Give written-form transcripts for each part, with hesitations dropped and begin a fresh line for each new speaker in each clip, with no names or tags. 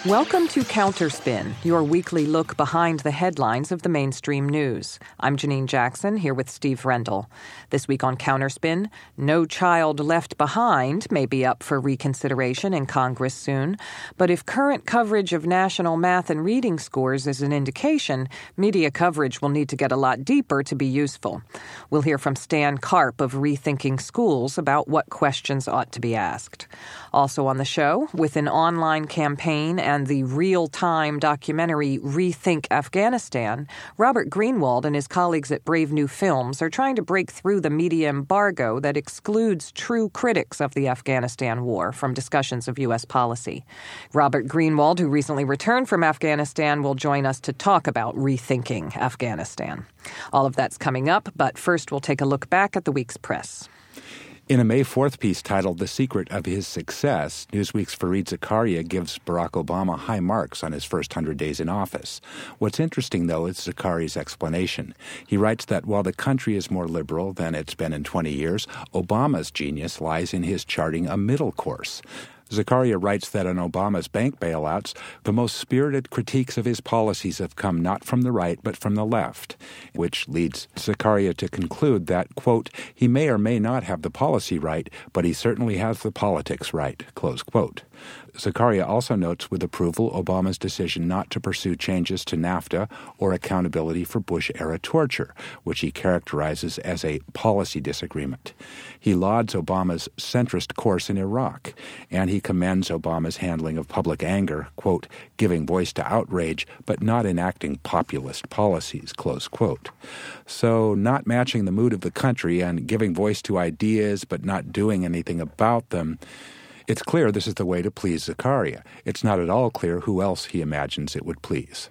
Welcome to Counterspin, your weekly look behind the headlines of the mainstream news. I'm Janine Jackson, here with Steve Rendell. This week on Counterspin, No Child Left Behind may be up for reconsideration in Congress soon, but if current coverage of national math and reading scores is an indication, media coverage will need to get a lot deeper to be useful. We'll hear from Stan Karp of Rethinking Schools about what questions ought to be asked. Also on the show, with an online campaign and the real-time documentary Rethink Afghanistan, Robert Greenwald and his colleagues at Brave New Films are trying to break through the media embargo that excludes true critics of the Afghanistan war from discussions of U.S. policy. Robert Greenwald, who recently returned from Afghanistan, will join us to talk about rethinking Afghanistan. All of that's coming up, but first we'll take a look back at the week's press.
In a May 4th piece titled The Secret of His Success, Newsweek's Fareed Zakaria gives Barack Obama high marks on his first 100 days in office. What's interesting, though, is Zakaria's explanation. He writes that while the country is more liberal than it's been in 20 years, Obama's genius lies in his charting a middle course. Zakaria writes that on Obama's bank bailouts, the most spirited critiques of his policies have come not from the right but from the left, which leads Zakaria to conclude that, quote, he may or may not have the policy right, but he certainly has the politics right, close quote. Zakaria also notes with approval Obama's decision not to pursue changes to NAFTA or accountability for Bush-era torture, which he characterizes as a policy disagreement. He lauds Obama's centrist course in Iraq, and he commends Obama's handling of public anger, quote, giving voice to outrage, but not enacting populist policies, close quote. So not matching the mood of the country and giving voice to ideas but not doing anything about them, it's clear this is the way to please Zakaria. It's not at all clear who else he imagines it would please.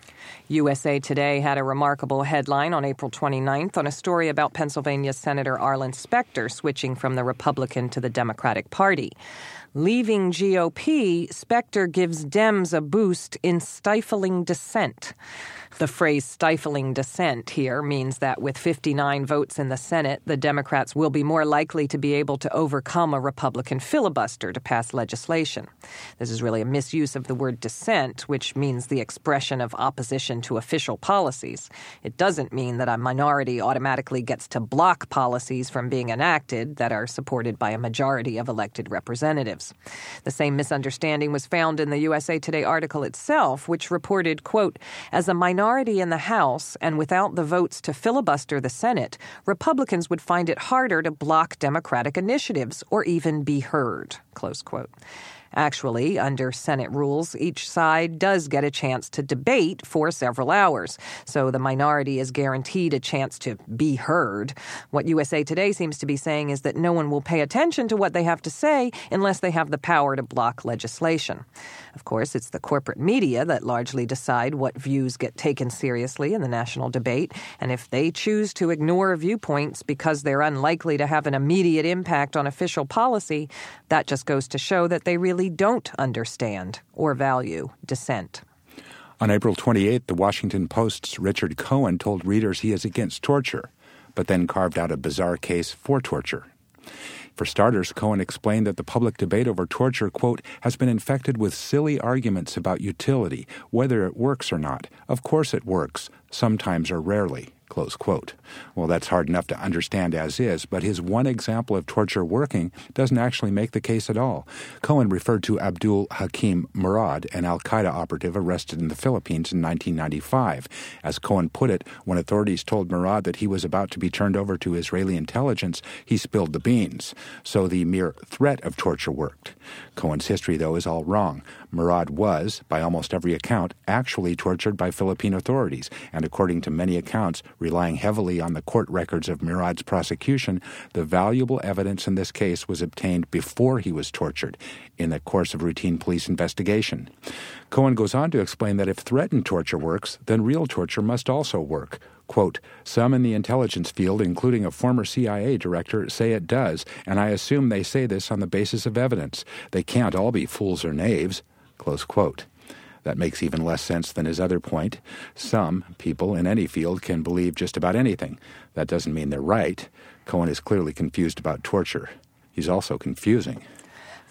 USA Today had a remarkable headline on April 29th on a story about Pennsylvania Senator Arlen Specter switching from the Republican to the Democratic Party. Leaving GOP, Specter gives Dems a boost in stifling dissent. The phrase stifling dissent here means that with 59 votes in the Senate, the Democrats will be more likely to be able to overcome a Republican filibuster to pass legislation. This is really a misuse of the word dissent, which means the expression of opposition to official policies. It doesn't mean that a minority automatically gets to block policies from being enacted that are supported by a majority of elected representatives. The same misunderstanding was found in the USA Today article itself, which reported, quote, as a minority in the House and without the votes to filibuster the Senate, Republicans would find it harder to block Democratic initiatives or even be heard, close quote. Actually, under Senate rules, each side does get a chance to debate for several hours, so the minority is guaranteed a chance to be heard. What USA Today seems to be saying is that no one will pay attention to what they have to say unless they have the power to block legislation. Of course, it's the corporate media that largely decide what views get taken seriously in the national debate, and if they choose to ignore viewpoints because they're unlikely to have an immediate impact on official policy, that just goes to show that they really don't understand or value dissent.
On April 28th, the Washington Post's Richard Cohen told readers he is against torture, but then carved out a bizarre case for torture. For starters, Cohen explained that the public debate over torture, quote, has been infected with silly arguments about utility, whether it works or not. Of course it works, sometimes or rarely, close quote. Well, that's hard enough to understand as is, but his one example of torture working doesn't actually make the case at all. Cohen referred to Abdul Hakim Murad, an al-Qaeda operative arrested in the Philippines in 1995. As Cohen put it, when authorities told Murad that he was about to be turned over to Israeli intelligence, he spilled the beans. So the mere threat of torture worked. Cohen's history, though, is all wrong. Murad was, by almost every account, actually tortured by Philippine authorities, and according to many accounts, relying heavily on the court records of Murad's prosecution, the valuable evidence in this case was obtained before he was tortured in the course of routine police investigation. Cohen goes on to explain that if threatened torture works, then real torture must also work. Quote, some in the intelligence field, including a former CIA director, say it does, and I assume they say this on the basis of evidence. They can't all be fools or knaves, close quote. That makes even less sense than his other point. Some people in any field can believe just about anything. That doesn't mean they're right. Cohen is clearly confused about torture. He's also confusing.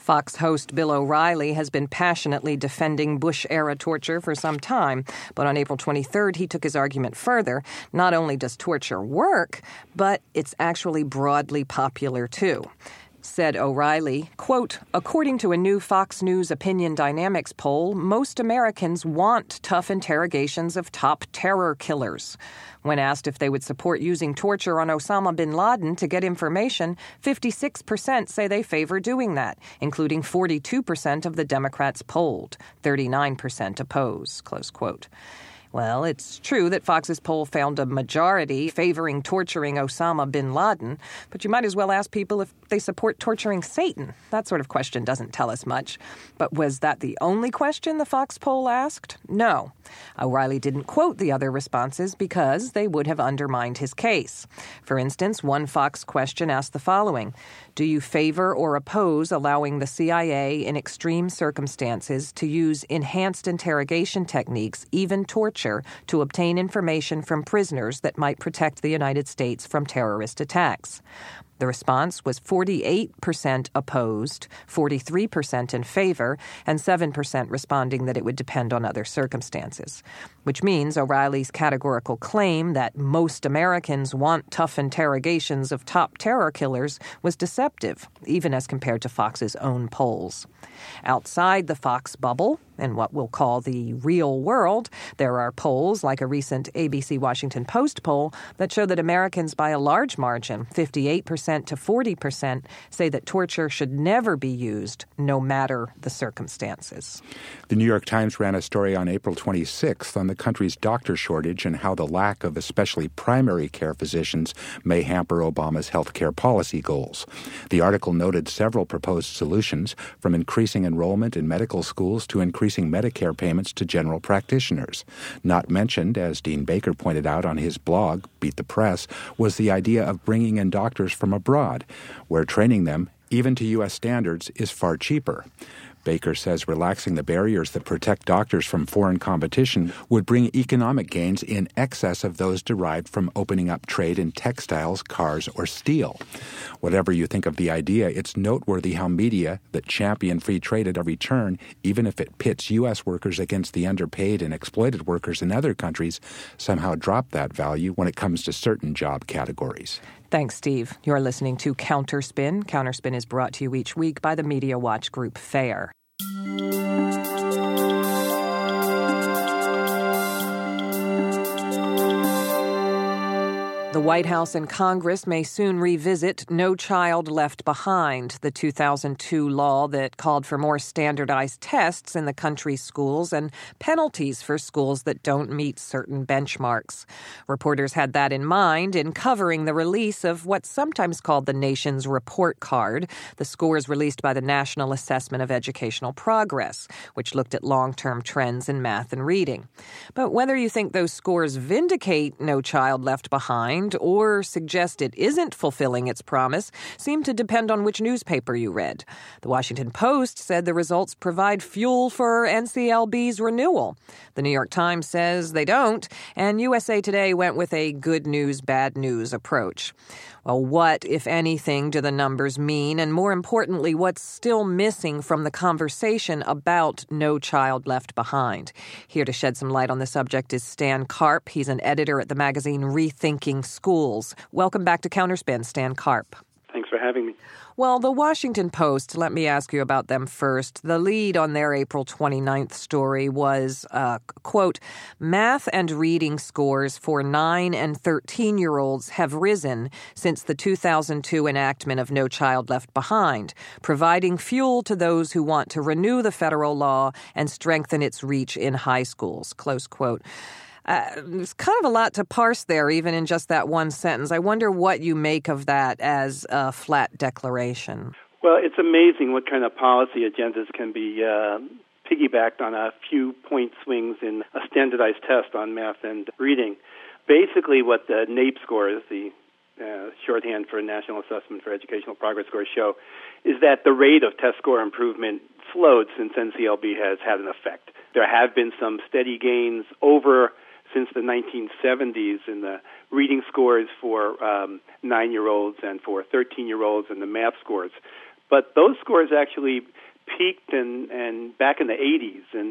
Fox host Bill O'Reilly has been passionately defending Bush-era torture for some time, but on April 23rd, he took his argument further. Not only does torture work, but it's actually broadly popular, too. Said O'Reilly, quote, according to a new Fox News Opinion Dynamics poll, most Americans want tough interrogations of top terror killers. When asked if they would support using torture on Osama bin Laden to get information, 56% say they favor doing that, including 42% of the Democrats polled. 39% oppose, close quote. Well, it's true that Fox's poll found a majority favoring torturing Osama bin Laden, but you might as well ask people if they support torturing Satan. That sort of question doesn't tell us much. But was that the only question the Fox poll asked? No. O'Reilly didn't quote the other responses because they would have undermined his case. For instance, one Fox question asked the following: do you favor or oppose allowing the CIA in extreme circumstances to use enhanced interrogation techniques, even torture, to obtain information from prisoners that might protect the United States from terrorist attacks? The response was 48% opposed, 43% in favor, and 7% responding that it would depend on other circumstances, which means O'Reilly's categorical claim that most Americans want tough interrogations of top terror killers was deceptive, even as compared to Fox's own polls. Outside the Fox bubble, in what we'll call the real world, there are polls, like a recent ABC Washington Post poll, that show that Americans by a large margin, 58% to 40%, say that torture should never be used, no matter the circumstances.
The New York Times ran a story on April 26th on the country's doctor shortage and how the lack of especially primary care physicians may hamper Obama's health care policy goals. The article noted several proposed solutions, from increasing enrollment in medical schools to increasing Medicare payments to general practitioners. Not mentioned, as Dean Baker pointed out on his blog, Beat the Press, was the idea of bringing in doctors from abroad, where training them, even to U.S. standards, is far cheaper. Baker says relaxing the barriers that protect doctors from foreign competition would bring economic gains in excess of those derived from opening up trade in textiles, cars, or steel. Whatever you think of the idea, it's noteworthy how media that champion free trade at every turn, even if it pits U.S. workers against the underpaid and exploited workers in other countries, somehow drop that value when it comes to certain job categories.
Thanks, Steve. You're listening to Counterspin. Counterspin is brought to you each week by the Media Watch Group FAIR. The White House and Congress may soon revisit No Child Left Behind, the 2002 law that called for more standardized tests in the country's schools and penalties for schools that don't meet certain benchmarks. Reporters had that in mind in covering the release of what's sometimes called the nation's report card, the scores released by the National Assessment of Educational Progress, which looked at long-term trends in math and reading. But whether you think those scores vindicate No Child Left Behind or suggest it isn't fulfilling its promise seem to depend on which newspaper you read. The Washington Post said the results provide fuel for NCLB's renewal. The New York Times says they don't, and USA Today went with a good news, bad news approach. Well, what, if anything, do the numbers mean? And more importantly, what's still missing from the conversation about No Child Left Behind? Here to shed some light on the subject is Stan Karp. He's an editor at the magazine Rethinking Schools. Welcome back to Counterspin, Stan Karp.
Thanks for having me.
Well, the Washington Post, let me ask you about them first. The lead on their April 29th story was, quote, math and reading scores for 9 and 13-year-olds have risen since the 2002 enactment of No Child Left Behind, providing fuel to those who want to renew the federal law and strengthen its reach in high schools, close quote. There's kind of a lot to parse there, even in just that one sentence. I wonder what you make of that as a flat declaration.
Well, it's amazing what kind of policy agendas can be piggybacked on a few point swings in a standardized test on math and reading. Basically, what the NAEP scores, the shorthand for National Assessment for Educational Progress scores, show is that the rate of test score improvement slowed since NCLB has had an effect. There have been some steady gains since the 1970s in the reading scores for 9-year-olds and for 13-year-olds and the math scores. But those scores actually peaked and back in the 80s, and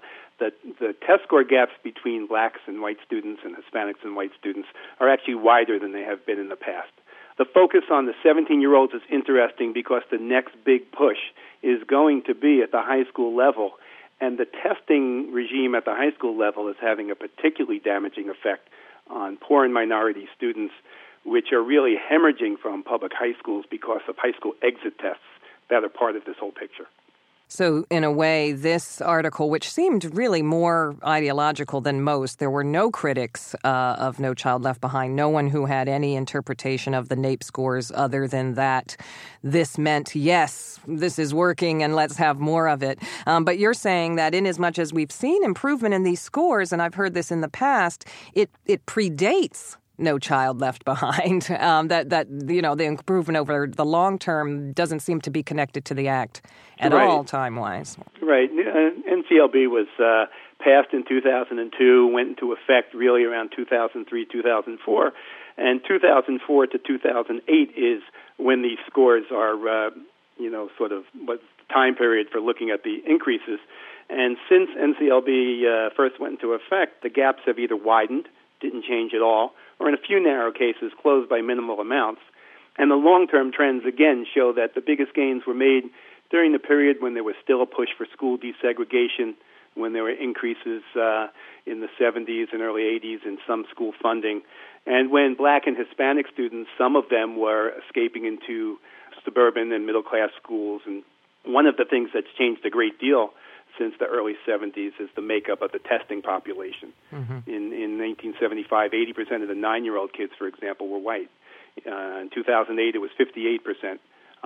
the test score gaps between blacks and white students and Hispanics and white students are actually wider than they have been in the past. The focus on the 17-year-olds is interesting because the next big push is going to be at the high school level, and the testing regime at the high school level is having a particularly damaging effect on poor and minority students, which are really hemorrhaging from public high schools because of high school exit tests that are part of this whole picture.
So, in a way, this article, which seemed really more ideological than most, there were no critics of No Child Left Behind, no one who had any interpretation of the NAEP scores other than that this meant, yes, this is working and let's have more of it. But you're saying that in as much as we've seen improvement in these scores, and I've heard this in the past, it predates No Child Left Behind, the improvement over the long term doesn't seem to be connected to the act at all, time-wise.
Right. NCLB was passed in 2002, went into effect really around 2003, 2004, and 2004 to 2008 is when these scores are, sort of what's the time period for looking at the increases. And since NCLB first went into effect, the gaps have either widened, didn't change at all, or in a few narrow cases, closed by minimal amounts. And the long-term trends, again, show that the biggest gains were made during the period when there was still a push for school desegregation, when there were increases in the 70s and early 80s in some school funding, and when black and Hispanic students, some of them were escaping into suburban and middle-class schools. And one of the things that's changed a great deal since the early 70s is the makeup of the testing population. Mm-hmm. In 1975, 80% of the 9-year-old kids, for example, were white. In 2008, it was 58%.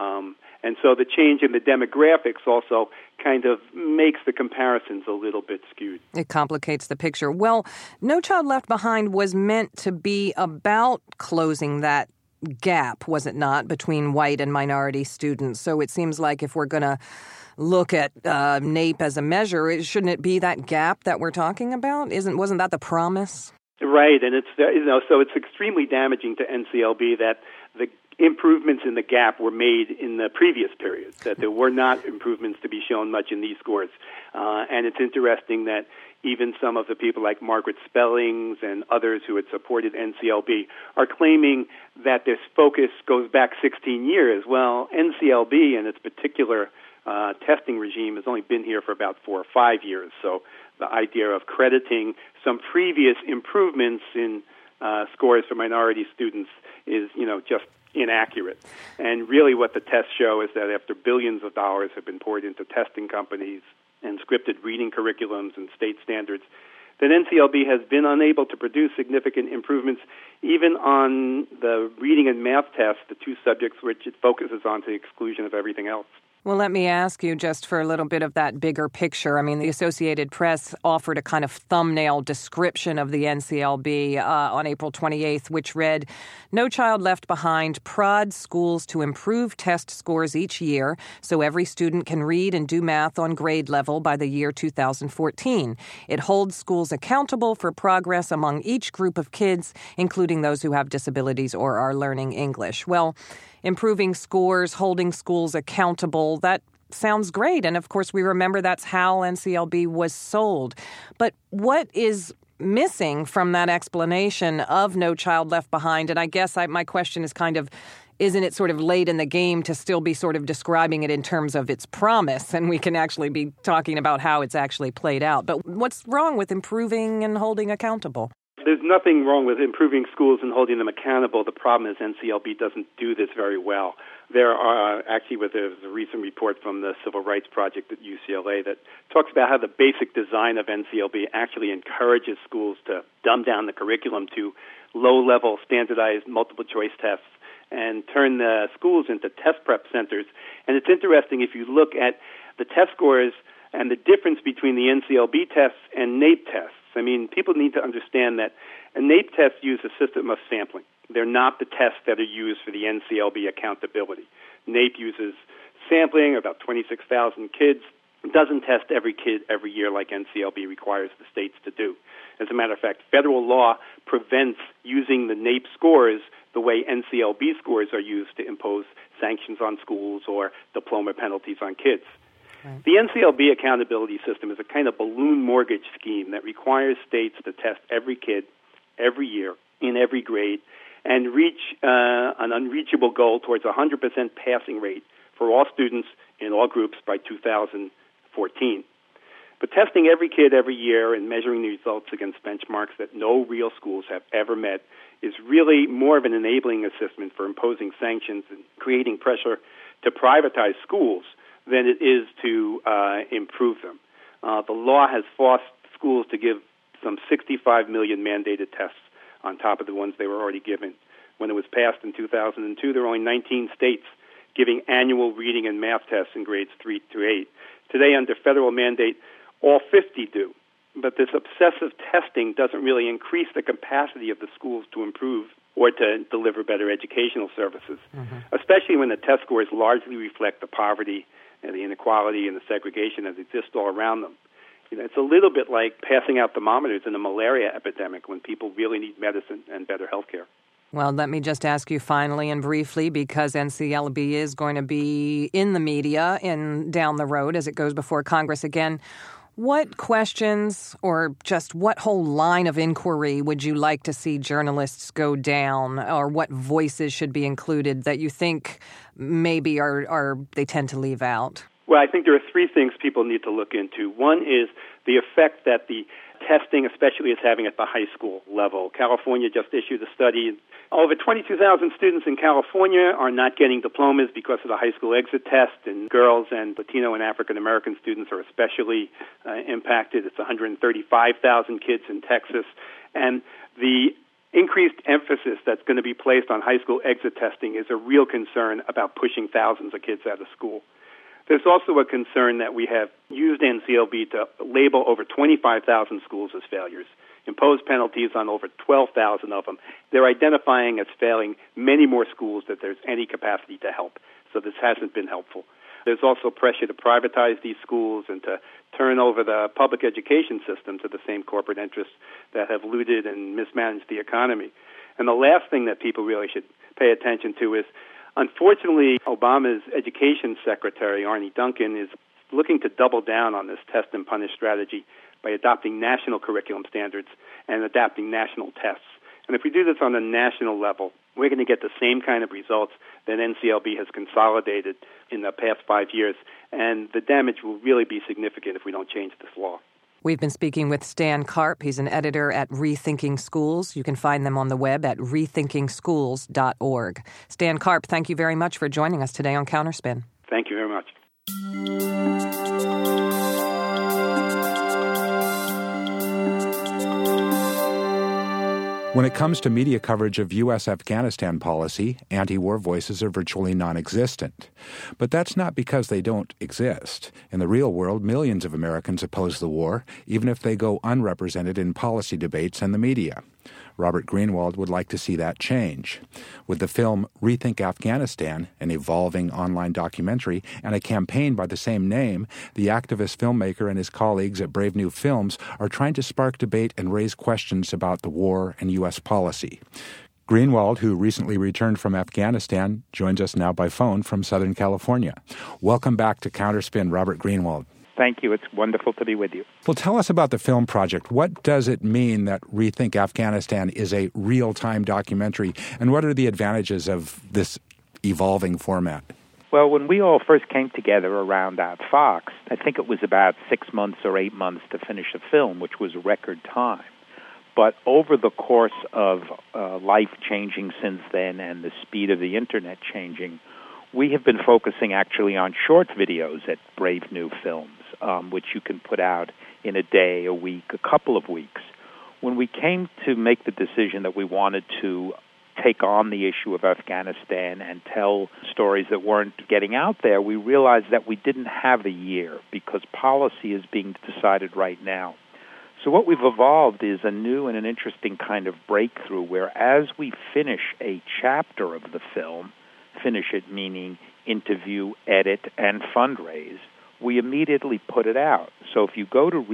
And so the change in the demographics also kind of makes the comparisons a little bit skewed.
It complicates the picture. Well, No Child Left Behind was meant to be about closing that gap, was it not, between white and minority students? So it seems like if we're going to look at NAEP as a measure, shouldn't it be that gap that we're talking about? Wasn't that the promise?
Right, and it's so it's extremely damaging to NCLB that the improvements in the gap were made in the previous periods, that there were not improvements to be shown much in these scores. And it's interesting that even some of the people like Margaret Spellings and others who had supported NCLB are claiming that this focus goes back 16 years. Well, NCLB and its particular testing regime has only been here for about 4 or 5 years. So the idea of crediting some previous improvements in scores for minority students is, just inaccurate. And really what the tests show is that after billions of dollars have been poured into testing companies and scripted reading curriculums and state standards, that NCLB has been unable to produce significant improvements even on the reading and math tests, the two subjects which it focuses on to the exclusion of everything else.
Well, let me ask you just for a little bit of that bigger picture. I mean, the Associated Press offered a kind of thumbnail description of the NCLB on April 28th, which read, No Child Left Behind prods schools to improve test scores each year so every student can read and do math on grade level by the year 2014. It holds schools accountable for progress among each group of kids, including those who have disabilities or are learning English. Well, improving scores, holding schools accountable, that sounds great. And of course, we remember that's how NCLB was sold. But what is missing from that explanation of No Child Left Behind? And I guess my question is kind of, isn't it sort of late in the game to still be sort of describing it in terms of its promise? And we can actually be talking about how it's actually played out. But what's wrong with improving and holding accountable?
There's nothing wrong with improving schools and holding them accountable. The problem is NCLB doesn't do this very well. There are there's a recent report from the Civil Rights Project at UCLA that talks about how the basic design of NCLB actually encourages schools to dumb down the curriculum to low-level standardized multiple-choice tests and turn the schools into test prep centers. And it's interesting if you look at the test scores and the difference between the NCLB tests and NAEP tests. I mean, people need to understand that a NAEP test uses a system of sampling. They're not the tests that are used for the NCLB accountability. NAEP uses sampling, about 26,000 kids. It doesn't test every kid every year like NCLB requires the states to do. As a matter of fact, federal law prevents using the NAEP scores the way NCLB scores are used to impose sanctions on schools or diploma penalties on kids. Right. The NCLB accountability system is a kind of balloon mortgage scheme that requires states to test every kid every year in every grade and reach an unreachable goal towards a 100% passing rate for all students in all groups by 2014. But testing every kid every year and measuring the results against benchmarks that no real schools have ever met is really more of an enabling assessment for imposing sanctions and creating pressure to privatize schools than it is to improve them. The law has forced schools to give some 65 million mandated tests on top of the ones they were already given. When it was passed in 2002, there were only 19 states giving annual reading and math tests in grades 3 through 8. Today, under federal mandate, all 50 do. But this obsessive testing doesn't really increase the capacity of the schools to improve or to deliver better educational services, especially when the test scores largely reflect the poverty and the inequality and the segregation that exists all around them. It's a little bit like passing out thermometers in a malaria epidemic when people really need medicine and better health care.
Well, let me just ask you finally and briefly, because NCLB is going to be in the media down the road as it goes before Congress again, what questions or just what whole line of inquiry would you like to see journalists go down, or what voices should be included that you think maybe are they tend to leave out?
Well, I think there are three things people need to look into. One is the effect that the testing especially is having at the high school level. California just issued a study. Over 22,000 students in California are not getting diplomas because of the high school exit test, and girls and Latino and African American students are especially impacted. It's 135,000 kids in Texas. And the increased emphasis that's going to be placed on high school exit testing is a real concern about pushing thousands of kids out of school. There's also a concern that we have used NCLB to label over 25,000 schools as failures, impose penalties on over 12,000 of them. They're identifying as failing many more schools that there's any capacity to help. So this hasn't been helpful. There's also pressure to privatize these schools and to turn over the public education system to the same corporate interests that have looted and mismanaged the economy. And the last thing that people really should pay attention to is, unfortunately, Obama's education secretary, Arne Duncan, is looking to double down on this test and punish strategy by adopting national curriculum standards and adapting national tests. And if we do this on a national level, we're going to get the same kind of results that NCLB has consolidated in the past 5 years, and the damage will really be significant if we don't change this law.
We've been speaking with Stan Karp. He's an editor at Rethinking Schools. You can find them on the web at rethinkingschools.org. Stan Karp, thank you very much for joining us today on Counterspin.
Thank you very much.
When it comes to media coverage of U.S. Afghanistan policy, anti-war voices are virtually non-existent. But that's not because they don't exist. In the real world, millions of Americans oppose the war, even if they go unrepresented in policy debates and the media. Robert Greenwald would like to see that change. With the film Rethink Afghanistan, an evolving online documentary, and a campaign by the same name, the activist filmmaker and his colleagues at Brave New Films are trying to spark debate and raise questions about the war and U.S. policy. Greenwald, who recently returned from Afghanistan, joins us now by phone from Southern California. Welcome back to Counterspin, Robert Greenwald.
Thank you. It's wonderful to be with you.
Well, tell us about the film project. What does it mean that Rethink Afghanistan is a real-time documentary, and what are the advantages of this evolving format?
Well, when we all first came together around at Fox, I think it was about 6 months or 8 months to finish a film, which was record time. But over the course of life changing since then and the speed of the Internet changing, we have been focusing actually on short videos at Brave New Films, which you can put out in a day, a week, a couple of weeks. When we came to make the decision that we wanted to take on the issue of Afghanistan and tell stories that weren't getting out there, we realized that we didn't have a year because policy is being decided right now. So what we've evolved is a new and an interesting kind of breakthrough where as we finish a chapter of the film, finish it meaning interview, edit, and fundraise, we immediately put it out. So if you go to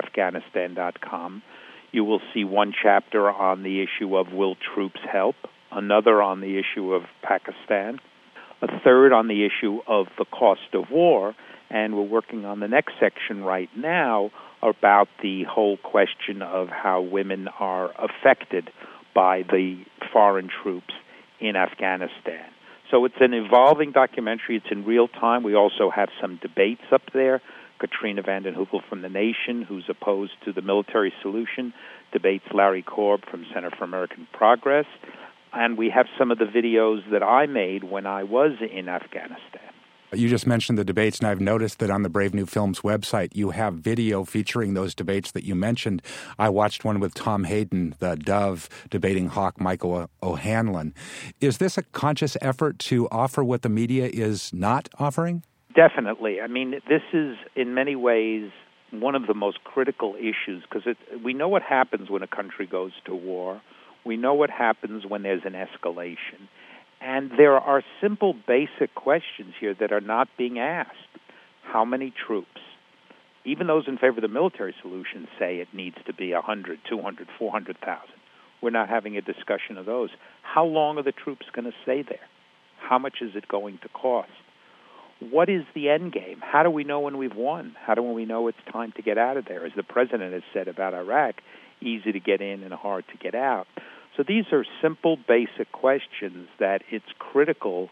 rethinkafghanistan.com, you will see one chapter on the issue of will troops help? another on the issue of Pakistan, a third on the issue of the cost of war, and we're working on the next section right now about the whole question of how women are affected by the foreign troops in Afghanistan. So it's an evolving documentary. It's in real time. We also have some debates up there. Katrina vanden Heuvel from The Nation, who's opposed to the military solution, debates Larry Korb from Center for American Progress. And we have some of the videos that I made when I was in Afghanistan.
You just mentioned the debates, and I've noticed that on the Brave New Films website, you have video featuring those debates that you mentioned. I watched one with Tom Hayden, the Dove, debating Hawk Michael O'Hanlon. Is this a conscious effort to offer what the media is not offering?
Definitely. I mean, this is, in many ways, one of the most critical issues, because we know what happens when a country goes to war. We know what happens when there's an escalation. And there are simple, basic questions here that are not being asked. How many troops? Even those in favor of the military solution say it needs to be 100, 200, 400,000. We're not having a discussion of those. How long are the troops going to stay there? How much is it going to cost? What is the end game? How do we know when we've won? How do we know it's time to get out of there? As the president has said about Iraq, easy to get in and hard to get out. So these are simple, basic questions that it's critical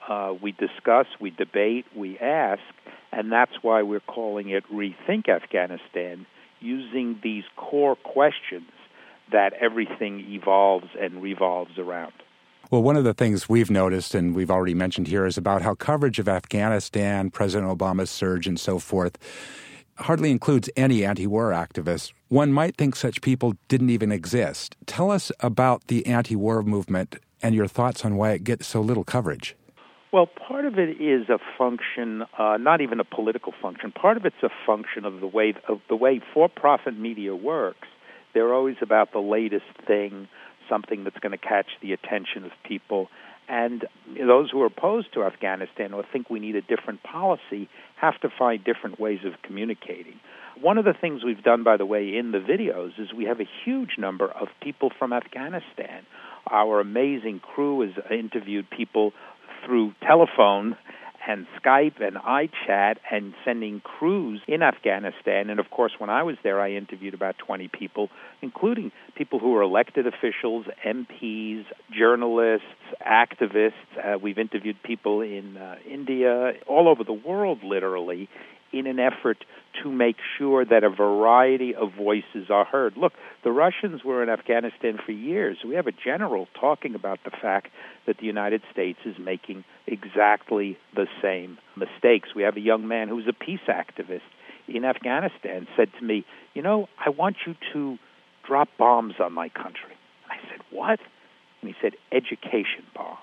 we discuss, we debate, we ask, and that's why we're calling it Rethink Afghanistan, using these core questions that everything evolves and revolves around.
Well, one of the things we've noticed, and we've already mentioned here, is about how coverage of Afghanistan, President Obama's surge, and so forth, hardly includes any anti-war activists. One might think such people didn't even exist. Tell us about the anti-war movement and your thoughts on why it gets so little coverage.
Well, part of it is a function, not even a political function. Part of it's a function of the way for-profit media works. They're always about the latest thing, something that's going to catch the attention of people. And those who are opposed to Afghanistan or think we need a different policy have to find different ways of communicating. One of the things we've done, by the way, in the videos is we have a huge number of people from Afghanistan. Our amazing crew has interviewed people through telephone and Skype and iChat and sending crews in Afghanistan. And, of course, when I was there, I interviewed about 20 people, including people who were elected officials, MPs, journalists, activists. We've interviewed people in India, all over the world, literally, in an effort to make sure that a variety of voices are heard. Look, the Russians were in Afghanistan for years. We have a general talking about the fact that the United States is making exactly the same mistakes. We have a young man who's a peace activist in Afghanistan said to me, I want you to drop bombs on my country. I said, what? And he said, education bombs.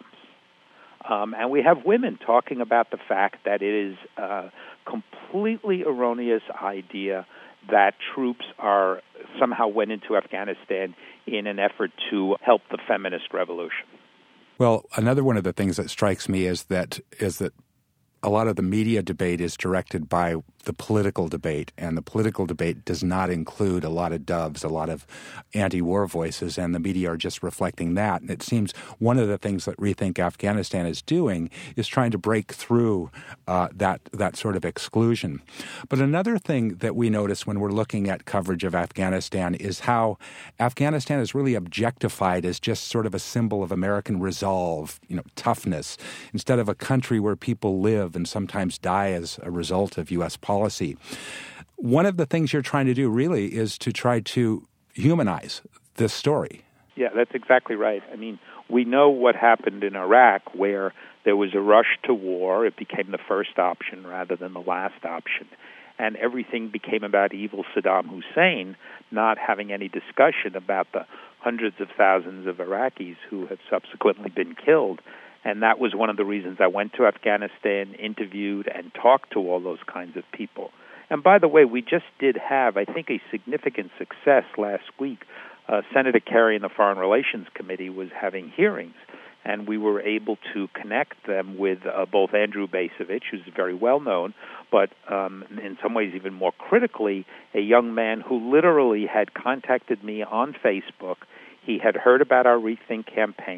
And we have women talking about the fact that it is a completely erroneous idea that troops somehow went into Afghanistan in an effort to help the feminist revolution.
Well, another one of the things that strikes me is that a lot of the media debate is directed by the political debate, and the political debate does not include a lot of doves, a lot of anti-war voices, and the media are just reflecting that. And it seems one of the things that Rethink Afghanistan is doing is trying to break through that sort of exclusion. But another thing that we notice when we're looking at coverage of Afghanistan is how Afghanistan is really objectified as just sort of a symbol of American resolve, toughness, instead of a country where people live and sometimes die as a result of U.S. policy. One of the things you're trying to do really is to try to humanize this story.
Yeah, that's exactly right. I mean, we know what happened in Iraq, where there was a rush to war. It became the first option rather than the last option. And everything became about evil Saddam Hussein, not having any discussion about the hundreds of thousands of Iraqis who have subsequently been killed. And that was one of the reasons I went to Afghanistan, interviewed, and talked to all those kinds of people. And by the way, we just did have, I think, a significant success last week. Senator Kerry and the Foreign Relations Committee was having hearings, and we were able to connect them with both Andrew Bacevich, who's very well known, but in some ways even more critically, a young man who literally had contacted me on Facebook. He had heard about our Rethink campaign.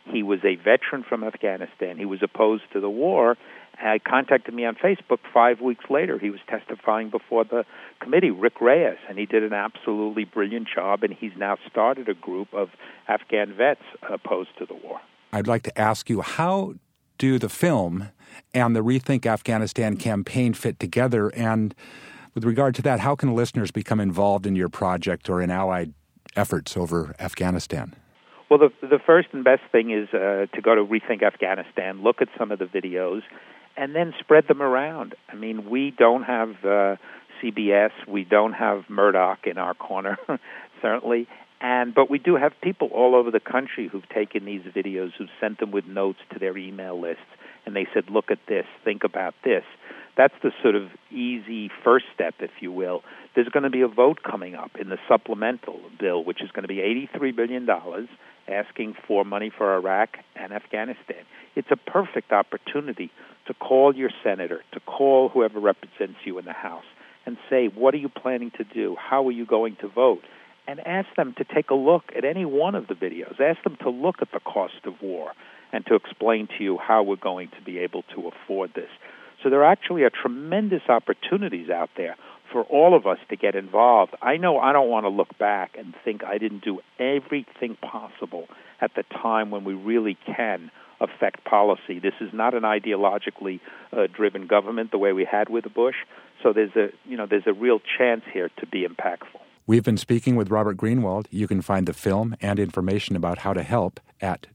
He was a veteran from Afghanistan. He was opposed to the war. He contacted me on Facebook 5 weeks later. He was testifying before the committee, Rick Reyes, and he did an absolutely brilliant job, and he's now started a group of Afghan vets opposed to the war.
I'd like to ask you, how do the film and the Rethink Afghanistan campaign fit together? And with regard to that, how can listeners become involved in your project or in allied efforts over Afghanistan?
Well, the first and best thing is to go to Rethink Afghanistan, look at some of the videos, and then spread them around. I mean, we don't have CBS, we don't have Murdoch in our corner, certainly, but we do have people all over the country who've taken these videos, who've sent them with notes to their email lists, and they said, look at this, think about this. That's the sort of easy first step, if you will. There's going to be a vote coming up in the supplemental bill, which is going to be $83 billion, asking for money for Iraq and Afghanistan. It's a perfect opportunity to call your senator, to call whoever represents you in the House, and say, what are you planning to do? How are you going to vote? And ask them to take a look at any one of the videos. Ask them to look at the cost of war and to explain to you how we're going to be able to afford this. So there actually are tremendous opportunities out there for all of us to get involved. I know I don't want to look back and think I didn't do everything possible at the time when we really can affect policy. This is not an ideologically driven government the way we had with Bush. So there's a real chance here to be impactful.
We've been speaking with Robert Greenwald. You can find the film and information about how to help at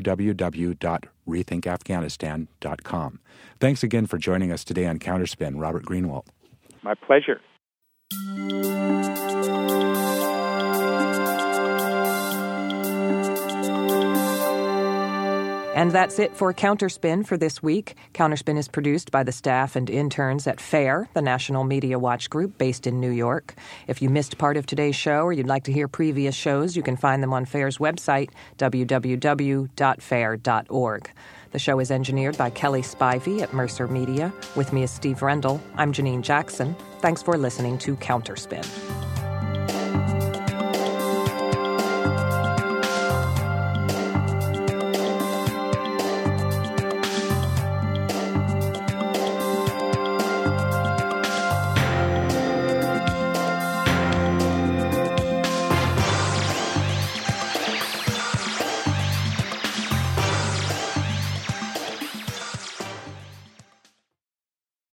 www.rethinkafghanistan.com. Thanks again for joining us today on Counterspin, Robert Greenwald.
My pleasure.
And that's it for Counterspin for this week. Counterspin is produced by the staff and interns at FAIR, the National Media Watch Group based in New York. If you missed part of today's show or you'd like to hear previous shows, you can find them on FAIR's website, www.fair.org. The show is engineered by Kelly Spivey at Mercer Media. With me is Steve Rendell. I'm Janine Jackson. Thanks for listening to Counterspin.